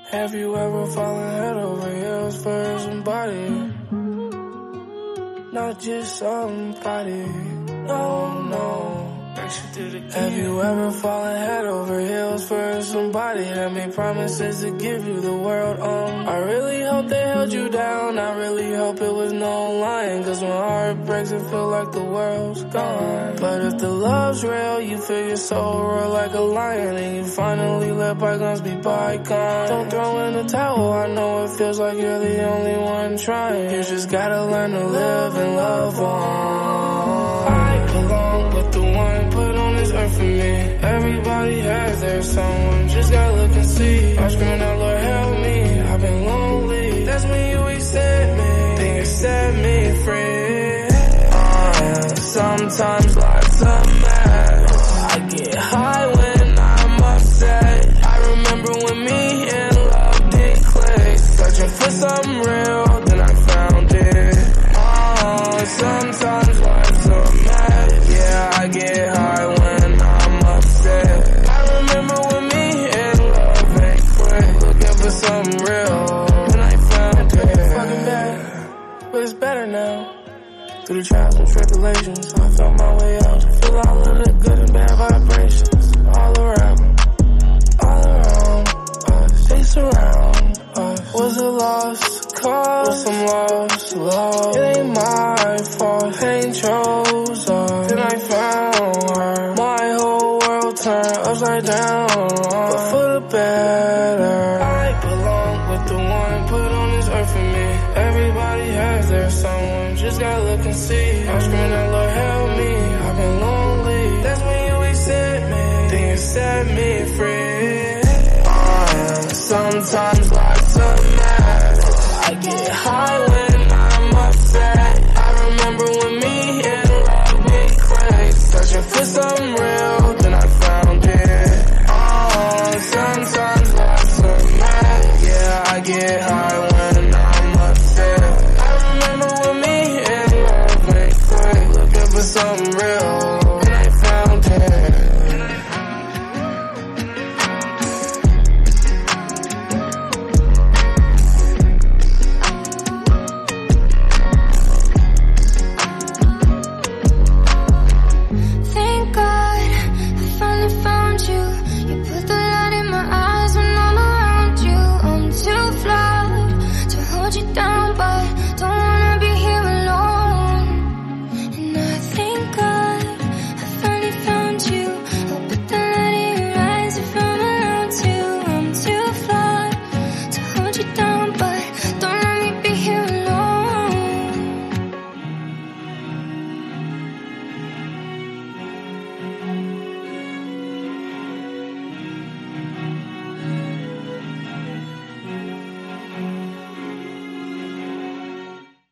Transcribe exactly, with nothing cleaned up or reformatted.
Have you ever fallen head over heels for somebody? Not just somebody. No, no. Have you ever fallen head over heels for somebody that made promises to give you the world? Um, I really hope they held you down. I really hope it was no lying. Cause when heart breaks, it feel like the world's gone. But if the love's real, you feel your soul roar like a lion. And you finally let bygones be bygones. Don't throw in the towel, I know it feels like you're the only one trying. You just gotta learn to live and love on. I belong with the one put on this earth for me. Everybody has their someone, just gotta look and see. I'm screaming out, Lord help me, I've been lonely. That's when you accept me, then you set me free. uh, Sometimes life's a mess. I get high when I'm upset. I remember when me and love did click. Searching for something real, then I found it. uh, Sometimes life's a mess. Yeah, I get high when I'm upset. I remember when me and love ain't quick. Looking for something real, and I found it. Fucking bad, but it's better now. Through the trials and tribulations, I found my way out. Feel all of the good and bad vibrations all around, all around us. They surround us. Was a lost cause, was some lost love. It ain't my fault, ain't chose us. Then I found her. My whole world turned upside down, but for the better. I belong with the one put on this earth for me. Everybody has their someone, just gotta look and see. I'm screaming out, Lord help me, I've been lonely. That's when you accept me, then you set me free.